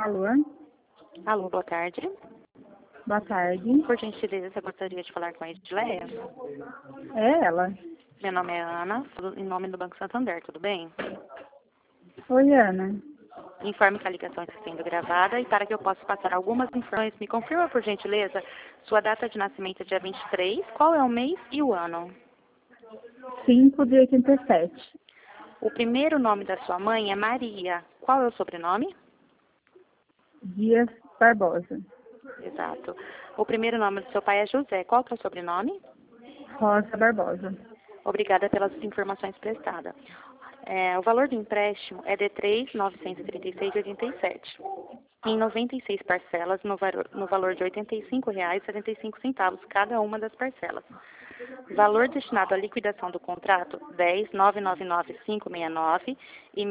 Alô? Alô, boa tarde. Boa tarde. Por gentileza, eu gostaria de falar com a Edileia. É ela. Meu nome é Ana, em nome do Banco Santander, tudo bem? Oi, Ana. Informe que a ligação está sendo gravada e para que eu possa passar algumas informações, me confirma, por gentileza, sua data de nascimento é dia 23, qual é o mês e o ano? 5 de 87. O primeiro nome da sua mãe é Maria. Qual é o sobrenome? Dias Barbosa. Exato. O primeiro nome do seu pai é José. Qual que é o sobrenome? Rosa Barbosa. Obrigada pelas informações prestadas. O valor do empréstimo é de R$ 3.936,87, em 96 parcelas, no valor de R$ 85,75 cada uma das parcelas. Valor destinado à liquidação do contrato, 10.999.569 e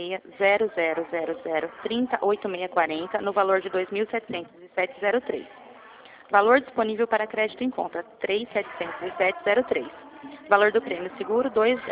66.000030.8640, no valor de R$ 2.707,03. Valor disponível para crédito em conta, 3.707,03. Valor do prêmio seguro,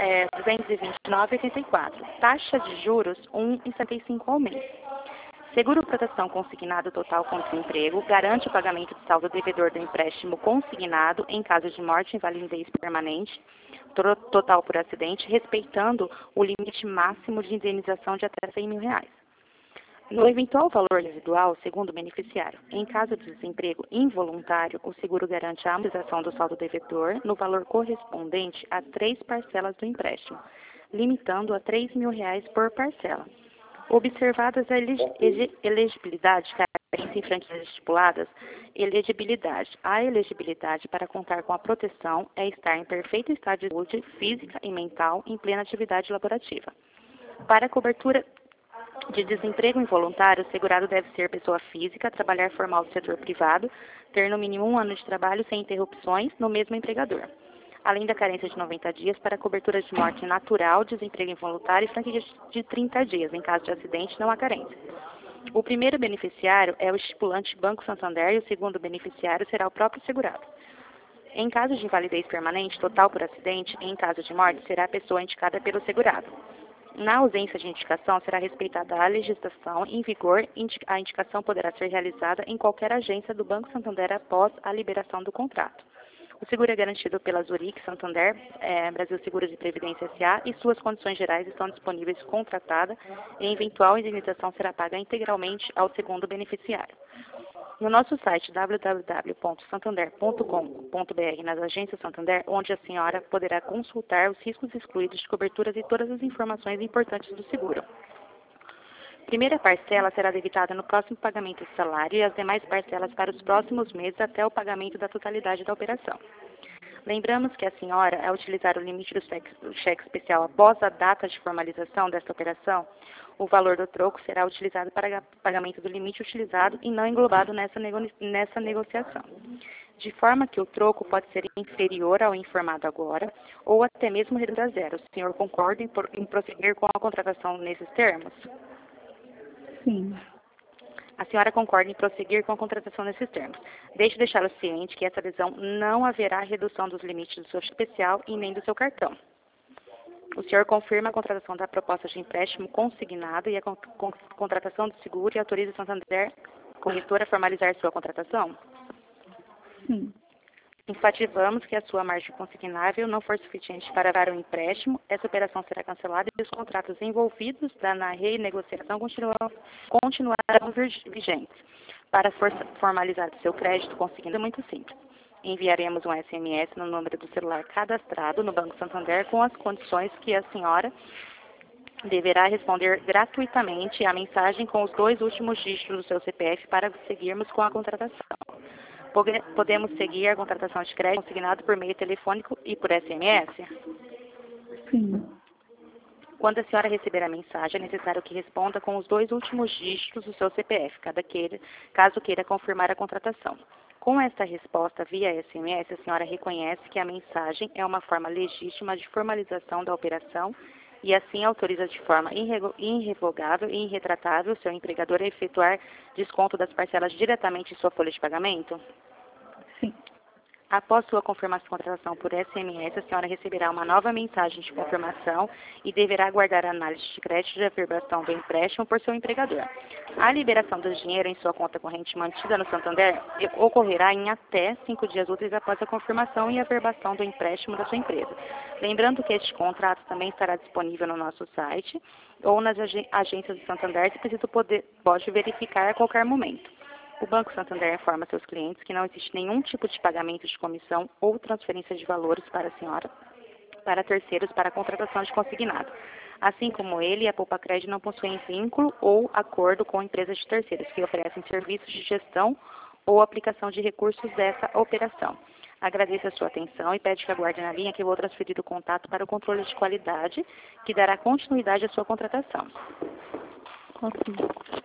229,84. Taxa de juros, 1,75 ao mês. Seguro proteção consignado total contra o emprego garante o pagamento do saldo devedor do empréstimo consignado em caso de morte, invalidez permanente, total por acidente, respeitando o limite máximo de indenização de até R$ 100 mil. No eventual valor residual, segundo o beneficiário, em caso de desemprego involuntário, o seguro garante a amortização do saldo devedor no valor correspondente a 3 parcelas do empréstimo, limitando a R$ 3 mil por parcela. Observadas a elegibilidade, carência em franquias estipuladas, elegibilidade. A elegibilidade para contar com a proteção é estar em perfeito estado de saúde física e mental em plena atividade laborativa. Para a cobertura de desemprego involuntário, o segurado deve ser pessoa física, trabalhar formal do setor privado, ter no mínimo 1 ano de trabalho sem interrupções no mesmo empregador. Além da carência de 90 dias para cobertura de morte natural, desemprego involuntário e franquia de 30 dias. Em caso de acidente, não há carência. O primeiro beneficiário é o estipulante Banco Santander e o segundo beneficiário será o próprio segurado. Em caso de invalidez permanente, total por acidente, e em caso de morte, será a pessoa indicada pelo segurado. Na ausência de indicação, será respeitada a legislação em vigor. A indicação poderá ser realizada em qualquer agência do Banco Santander após a liberação do contrato. O seguro é garantido pela Zurich Santander, Brasil Seguros de Previdência S.A. e suas condições gerais estão disponíveis contratada e eventual indenização será paga integralmente ao segundo beneficiário. No nosso site www.santander.com.br, nas agências Santander, onde a senhora poderá consultar os riscos excluídos de coberturas e todas as informações importantes do seguro. Primeira parcela será debitada no próximo pagamento do salário e as demais parcelas para os próximos meses até o pagamento da totalidade da operação. Lembramos que a senhora, ao utilizar o limite do cheque especial após a data de formalização desta operação, o valor do troco será utilizado para pagamento do limite utilizado e não englobado nessa negociação. De forma que o troco pode ser inferior ao informado agora ou até mesmo reduzido a zero. O senhor concorda em prosseguir com a contratação nesses termos? Sim. A senhora concorda em prosseguir com a contratação nesses termos. Deixá-lo ciente que essa adesão não haverá redução dos limites do seu especial e nem do seu cartão. O senhor confirma a contratação da proposta de empréstimo consignado e a contratação do seguro e autoriza o Santander Corretora a formalizar sua contratação? Sim. Enfatizamos que a sua margem consignável não for suficiente para dar o empréstimo, essa operação será cancelada e os contratos envolvidos na renegociação continuarão vigentes. Para formalizar o seu crédito consignado é muito simples. Enviaremos um SMS no número do celular cadastrado no Banco Santander com as condições que a senhora deverá responder gratuitamente à mensagem com os 2 últimos dígitos do seu CPF para seguirmos com a contratação. Podemos seguir a contratação de crédito consignado por meio telefônico e por SMS? Sim. Quando a senhora receber a mensagem, é necessário que responda com os 2 últimos dígitos do seu CPF, caso queira confirmar a contratação. Com esta resposta via SMS, a senhora reconhece que a mensagem é uma forma legítima de formalização da operação e assim autoriza de forma irrevogável e irretratável o seu empregador a efetuar desconto das parcelas diretamente em sua folha de pagamento? Sim. Após sua confirmação de contratação por SMS, a senhora receberá uma nova mensagem de confirmação e deverá aguardar a análise de crédito de averbação do empréstimo por seu empregador. A liberação do dinheiro em sua conta corrente mantida no Santander ocorrerá em até 5 dias úteis após a confirmação e averbação do empréstimo da sua empresa. Lembrando que este contrato também estará disponível no nosso site ou nas agências do Santander, se preciso pode verificar a qualquer momento. O Banco Santander informa seus clientes que não existe nenhum tipo de pagamento de comissão ou transferência de valores para a senhora, para terceiros, para a contratação de consignado. Assim como ele, a Poupa Crédito não possuem vínculo ou acordo com empresas de terceiros que oferecem serviços de gestão ou aplicação de recursos dessa operação. Agradeço a sua atenção e pede que aguarde na linha que eu vou transferir o contato para o controle de qualidade, que dará continuidade à sua contratação. Ok.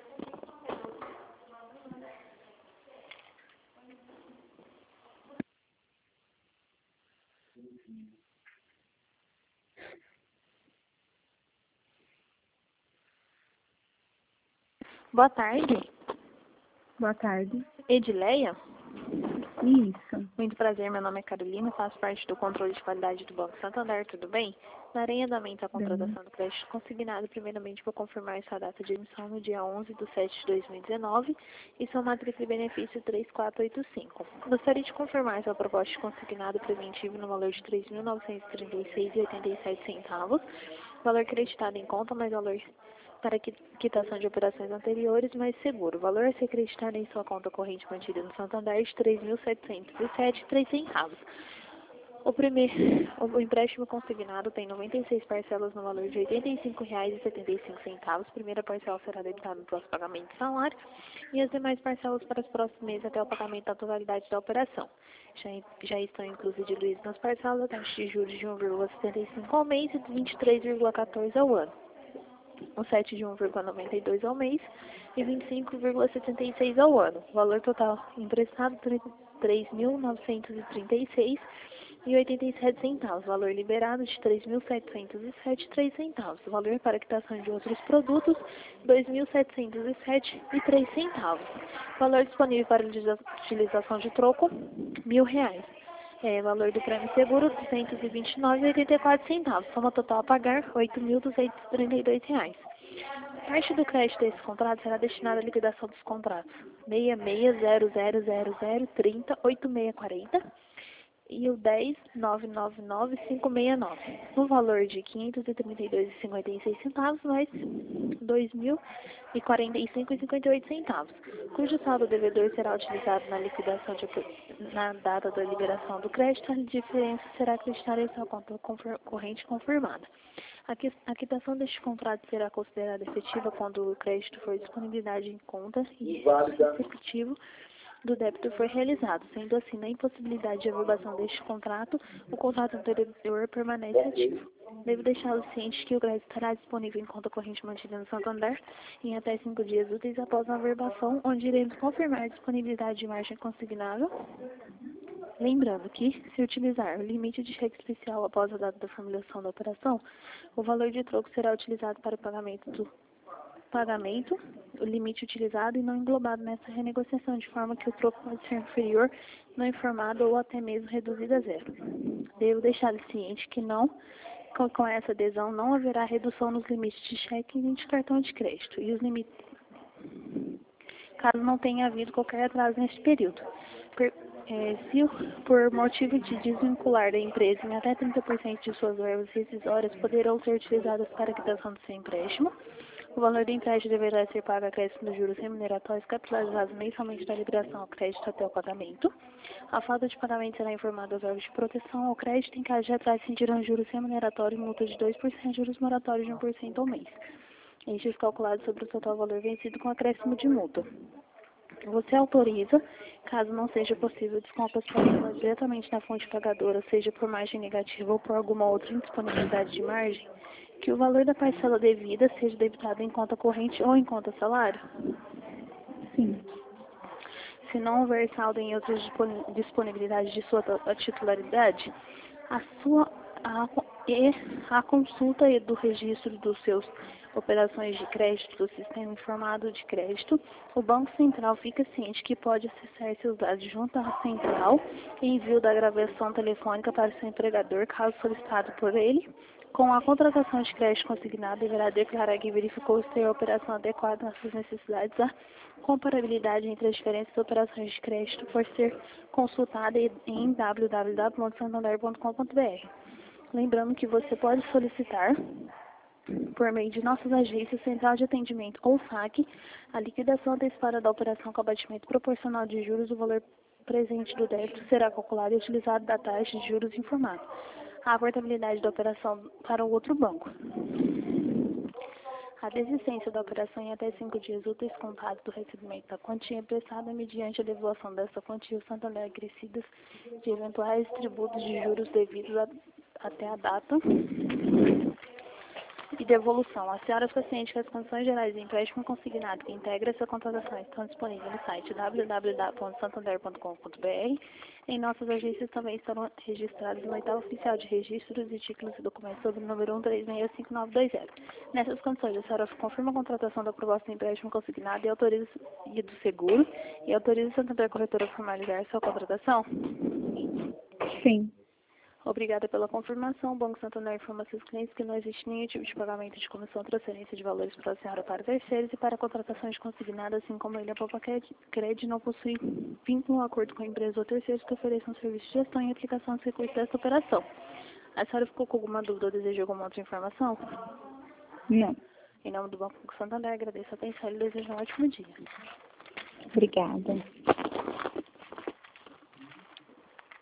Boa tarde, Boa tarde. Edileia. Isso. Muito prazer, meu nome é Carolina, faço parte do controle de qualidade do Banco Santander, tudo bem? Darei andamento à Bem. contratação do crédito consignado, primeiramente vou confirmar sua data de emissão no dia 11/7/2019 e sua matrícula e benefício 3485. Gostaria de confirmar sua proposta de consignado preventivo no valor de R$ 3.936,87, valor creditado em conta, mais valor para quitação de operações anteriores, mais seguro. O valor a ser creditado em sua conta corrente mantida no Santander de R$ 3.707,03. O empréstimo consignado tem 96 parcelas no valor de R$ 85,75. Primeira parcela será debitada no próximo pagamento de salário e as demais parcelas para os próximos meses até o pagamento da totalidade da operação. Já estão inclusas diluídas nas parcelas a taxa de juros de 1,75 ao mês e de 23,14 ao ano. O 7 de 1,92 ao mês e 25,76 ao ano. O valor total emprestado R$ 3.936,87. Valor liberado de R$ 3.707,03. Valor para quitação de outros produtos R$ 2.707,03. Valor disponível para utilização de troco R$ 1.000. Valor do prêmio seguro, R$ 229,84. Soma total a pagar, R$ 8.232. Parte do crédito desse contrato será destinada à liquidação dos contratos 660000308640 e o 10999569, no valor de R$ 532,56 mais R$ 2.045,58, cujo saldo devedor será utilizado na liquidação na data da liberação do crédito. A diferença será acreditada em sua conta corrente confirmada. A quitação deste contrato será considerada efetiva quando o crédito for disponibilidade em conta e executivo do débito foi realizado. Sendo assim, na impossibilidade de averbação deste contrato, o contrato anterior permanece ativo. Devo deixá-lo ciente que o crédito estará disponível em conta corrente mantida no Santander em até 5 dias úteis após a averbação, onde iremos confirmar a disponibilidade de margem consignável. Lembrando que, se utilizar o limite de cheque especial após a data da formulação da operação, o valor de troco será utilizado para o pagamento, o limite utilizado e não englobado nessa renegociação, de forma que o troco pode ser inferior, não informado ou até mesmo reduzido a zero. Devo deixá-lo ciente que com essa adesão não haverá redução nos limites de cheque nem de cartão de crédito, e os limites, caso não tenha havido qualquer atraso neste período. Se por motivo de desvincular da empresa em até 30% de suas verbas rescisórias poderão ser utilizadas para a quitação do seu empréstimo, o valor do empréstimo deverá ser pago a acréscimo dos juros remuneratórios capitalizados mensalmente da liberação ao crédito até o pagamento. A falta de pagamento será informada aos órgãos de proteção ao crédito. Em caso de atraso, sentirão juros remuneratórios e multa de 2% e juros moratórios de 1% ao mês. Estes calculados sobre o total valor vencido com acréscimo de multa. Você autoriza, caso não seja possível desconto as parcelas diretamente na fonte pagadora, seja por margem negativa ou por alguma outra indisponibilidade de margem, que o valor da parcela devida seja debitado em conta corrente ou em conta salário? Sim. Se não houver saldo em outras disponibilidades de sua titularidade, a consulta do registro dos seus operações de crédito do Sistema Informado de Crédito, o Banco Central fica ciente que pode acessar seus dados junto à central e envio da gravação telefônica para seu empregador, caso solicitado por ele. Com a contratação de crédito consignado, deverá declarar que verificou se a operação adequada às suas necessidades. A comparabilidade entre as diferentes operações de crédito por ser consultada em www.santander.com.br. Lembrando que você pode solicitar, por meio de nossas agências, Central de Atendimento ou FAC, a liquidação antecipada da operação com abatimento proporcional de juros. O valor presente do débito será calculado e utilizado da taxa de juros informada. A portabilidade da operação para o outro banco. A desistência da operação em até 5 dias úteis contados do recebimento da quantia prestada mediante a devolução dessa quantia, o Santander acrescidas de eventuais tributos de juros devidos até a data e devolução. A senhora paciente que as condições gerais de empréstimo consignado que integra essa contratação estão disponíveis no site www.santander.com.br. Em nossas agências também estarão registrados no edital oficial de registros e títulos e documentos sob o número 1365920. Nessas condições, a senhora confirma a contratação da proposta de empréstimo consignado e autoriza do seguro e autoriza o Santander Corretora a formalizar sua contratação? Sim. Obrigada pela confirmação. O Banco Santander informa seus clientes que não existe nenhum tipo de pagamento de comissão ou transferência de valores para a senhora para terceiros e para contratações consignadas, assim como ele, a Poupa Cred, não possui vínculo ou acordo com a empresa ou terceiros que ofereçam serviço de gestão e aplicação dos recursos dessa operação. A senhora ficou com alguma dúvida ou deseja alguma outra informação? Não. Em nome do Banco Santander, agradeço a atenção e desejo um ótimo dia. Obrigada.